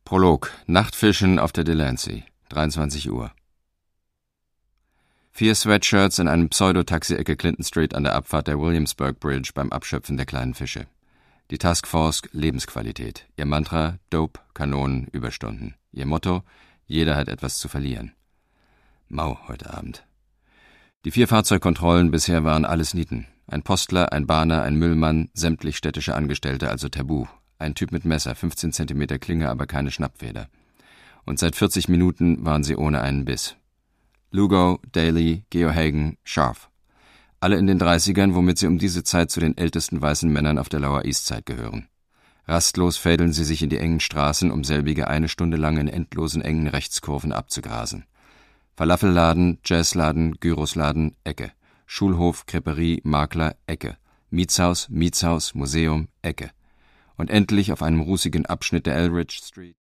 Prolog. Nachtfischen auf der Delancey. 23 Uhr. 4 Sweatshirts in einem Pseudo-Taxi-Ecke Clinton Street an der Abfahrt der Williamsburg Bridge beim Abschöpfen der kleinen Fische. Die Taskforce Lebensqualität. Ihr Mantra: Dope, Kanonen, Überstunden. Ihr Motto: jeder hat etwas zu verlieren. Mau heute Abend. Die 4 Fahrzeugkontrollen bisher waren alles Nieten. Ein Postler, ein Bahner, ein Müllmann, sämtlich städtische Angestellte, also tabu. Ein Typ mit Messer, 15 Zentimeter Klinge, aber keine Schnappfeder. Und seit 40 Minuten waren sie ohne einen Biss. Lugo, Daly, Geohagen, Scharf. Alle in den 30ern, womit sie um diese Zeit zu den ältesten weißen Männern auf der Lower East Side gehören. Rastlos fädeln sie sich in die engen Straßen, um selbige 1 Stunde lang in endlosen engen Rechtskurven abzugrasen. Falafelladen, Jazzladen, Gyrosladen, Ecke. Schulhof, Creperie, Makler, Ecke. Mietshaus, Museum, Ecke. Und endlich auf einem rußigen Abschnitt der Elridge Street